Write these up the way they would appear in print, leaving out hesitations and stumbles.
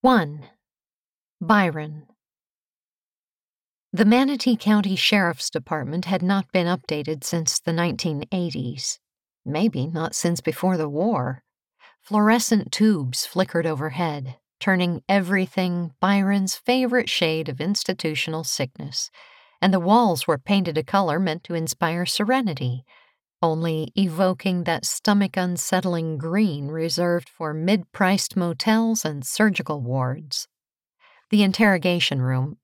1. Byron. The Manatee County Sheriff's Department had not been updated since the 1980s, maybe not since before the war. Fluorescent tubes flickered overhead, turning everything Byron's favorite shade of institutional sickness, and the walls were painted a color meant to inspire serenity, only evoking that stomach-unsettling green reserved for mid-priced motels and surgical wards. The interrogation room,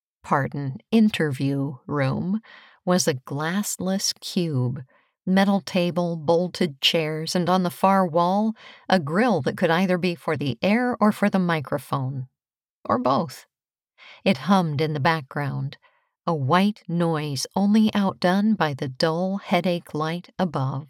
interview room, was a glassless cube, metal table, bolted chairs, and on the far wall, a grill that could either be for the air or for the microphone, or both. It hummed in the background, a white noise only outdone by the dull headache light above.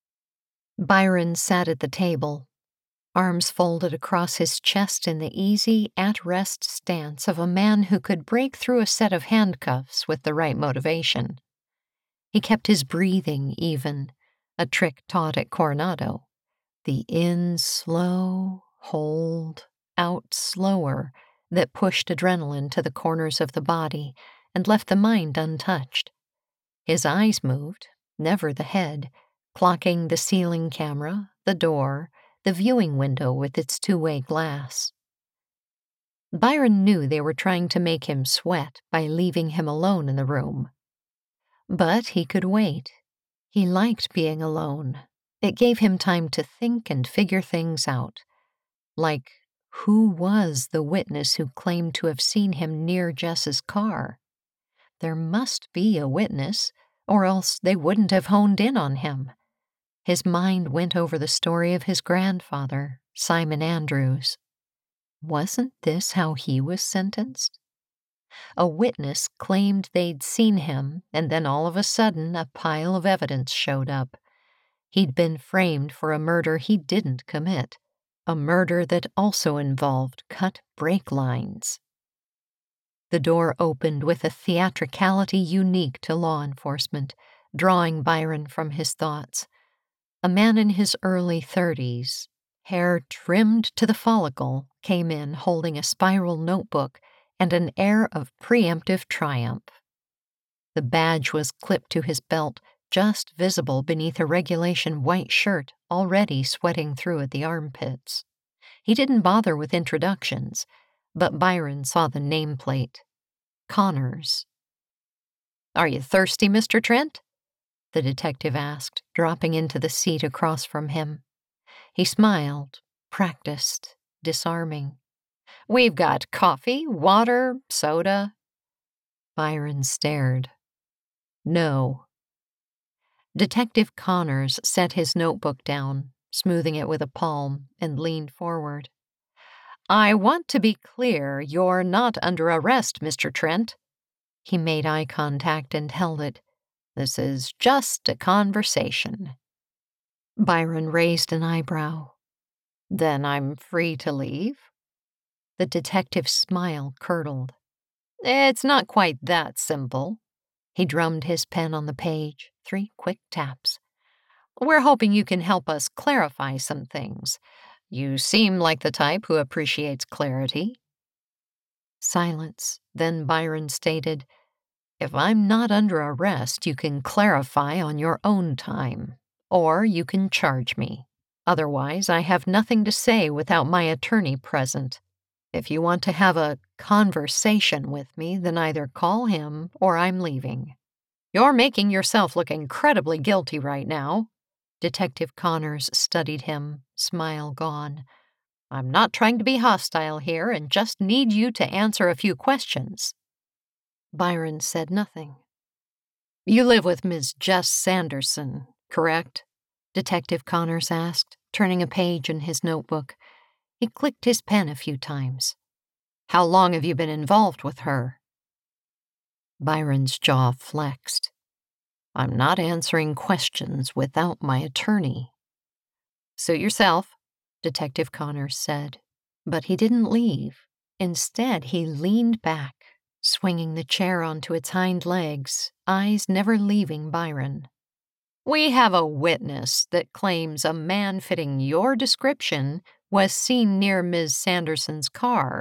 Byron sat at the table, arms folded across his chest in the easy, at-rest stance of a man who could break through a set of handcuffs with the right motivation. He kept his breathing even, a trick taught at Coronado. The in slow, hold, out slower that pushed adrenaline to the corners of the body and left the mind untouched. His eyes moved, never the head, clocking the ceiling camera, the door, the viewing window with its two-way glass. Byron knew they were trying to make him sweat by leaving him alone in the room. But he could wait. He liked being alone. It gave him time to think and figure things out. Like, who was the witness who claimed to have seen him near Jess's car? There must be a witness, or else they wouldn't have honed in on him. His mind went over the story of his grandfather, Simon Andrews. Wasn't this how he was sentenced? A witness claimed they'd seen him, and then all of a sudden a pile of evidence showed up. He'd been framed for a murder he didn't commit, a murder that also involved cut brake lines. The door opened with a theatricality unique to law enforcement, drawing Byron from his thoughts. A man in his early 30s, hair trimmed to the follicle, came in holding a spiral notebook and an air of preemptive triumph. The badge was clipped to his belt, just visible beneath a regulation white shirt already sweating through at the armpits. He didn't bother with introductions, but Byron saw the nameplate. Connors. "Are you thirsty, Mr. Trent?" the detective asked, dropping into the seat across from him. He smiled, practiced, disarming. "We've got coffee, water, soda." Byron stared. "No." Detective Connors set his notebook down, smoothing it with a palm, and leaned forward. "I want to be clear, you're not under arrest, Mr. Trent." He made eye contact and held it. "This is just a conversation." Byron raised an eyebrow. "Then I'm free to leave?" The detective's smile curdled. "It's not quite that simple." He drummed his pen on the page, 3 quick taps. "We're hoping you can help us clarify some things. You seem like the type who appreciates clarity." Silence. Then Byron stated, "If I'm not under arrest, you can clarify on your own time, or you can charge me. Otherwise, I have nothing to say without my attorney present. If you want to have a conversation with me, then either call him or I'm leaving." "You're making yourself look incredibly guilty right now." Detective Connors studied him, smile gone. "I'm not trying to be hostile here and just need you to answer a few questions." Byron said nothing. "You live with Ms. Jess Sanderson, correct?" Detective Connors asked, turning a page in his notebook. He clicked his pen a few times. "How long have you been involved with her?" Byron's jaw flexed. "I'm not answering questions without my attorney." "Suit yourself," Detective Connors said. But he didn't leave. Instead, he leaned back, swinging the chair onto its hind legs, eyes never leaving Byron. "We have a witness that claims a man fitting your description was seen near Ms. Sanderson's car